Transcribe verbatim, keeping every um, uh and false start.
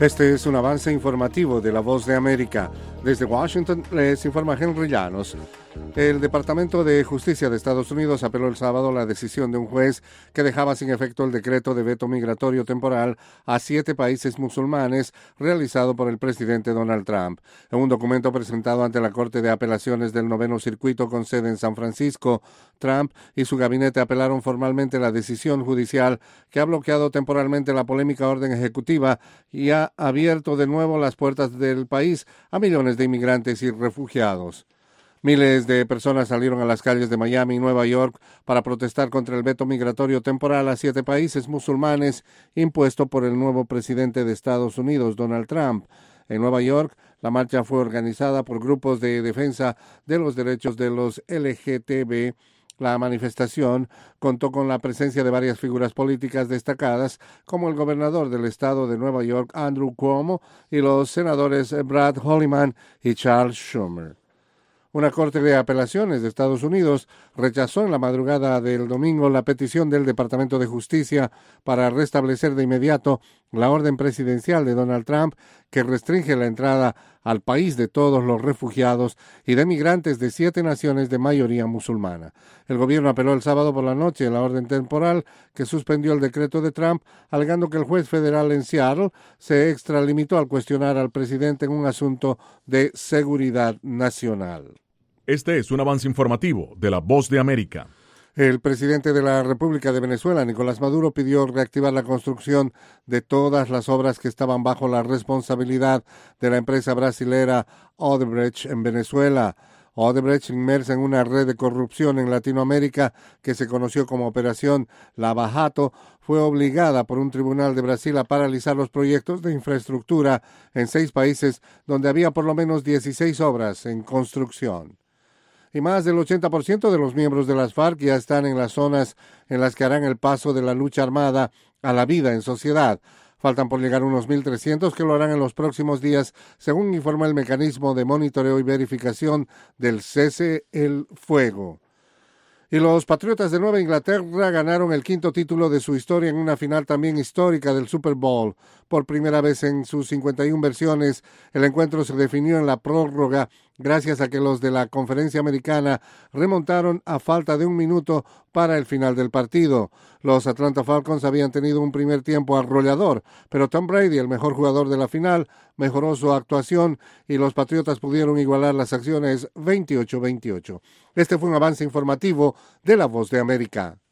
Este es un avance informativo de La Voz de América. Desde Washington les informa Henry Llanos. El Departamento de Justicia de Estados Unidos apeló el sábado la decisión de un juez que dejaba sin efecto el decreto de veto migratorio temporal a siete países musulmanes realizado por el presidente Donald Trump. En un documento presentado ante la Corte de Apelaciones del Noveno Circuito con sede en San Francisco, Trump y su gabinete apelaron formalmente la decisión judicial que ha bloqueado temporalmente la polémica orden ejecutiva y ha abierto de nuevo las puertas del país a millones de inmigrantes y refugiados. Miles de personas salieron a las calles de Miami y Nueva York para protestar contra el veto migratorio temporal a siete países musulmanes impuesto por el nuevo presidente de Estados Unidos, Donald Trump. En Nueva York, la marcha fue organizada por grupos de defensa de los derechos de los L G T B. La manifestación contó con la presencia de varias figuras políticas destacadas, como el gobernador del estado de Nueva York, Andrew Cuomo, y los senadores Brad Holliman y Charles Schumer. Una corte de apelaciones de Estados Unidos rechazó en la madrugada del domingo la petición del Departamento de Justicia para restablecer de inmediato la orden presidencial de Donald Trump que restringe la entrada al país de todos los refugiados y de migrantes de siete naciones de mayoría musulmana. El gobierno apeló el sábado por la noche la orden temporal que suspendió el decreto de Trump, alegando que el juez federal en Seattle se extralimitó al cuestionar al presidente en un asunto de seguridad nacional. Este es un avance informativo de La Voz de América. El presidente de la República de Venezuela, Nicolás Maduro, pidió reactivar la construcción de todas las obras que estaban bajo la responsabilidad de la empresa brasilera Odebrecht en Venezuela. Odebrecht, inmersa en una red de corrupción en Latinoamérica que se conoció como Operación Lava Jato, fue obligada por un tribunal de Brasil a paralizar los proyectos de infraestructura en seis países donde había por lo menos dieciséis obras en construcción. Y más del ochenta por ciento de los miembros de las FARC ya están en las zonas en las que harán el paso de la lucha armada a la vida en sociedad. Faltan por llegar unos mil trescientos que lo harán en los próximos días, según informa el mecanismo de monitoreo y verificación del cese el fuego. Y los Patriotas de Nueva Inglaterra ganaron el quinto título de su historia en una final también histórica del Super Bowl. Por primera vez en sus cincuenta y una versiones, el encuentro se definió en la prórroga gracias a que los de la Conferencia Americana remontaron a falta de un minuto para el final del partido. Los Atlanta Falcons habían tenido un primer tiempo arrollador, pero Tom Brady, el mejor jugador de la final, mejoró su actuación y los Patriotas pudieron igualar las acciones veintiocho a veintiocho. Este fue un avance informativo de La Voz de América.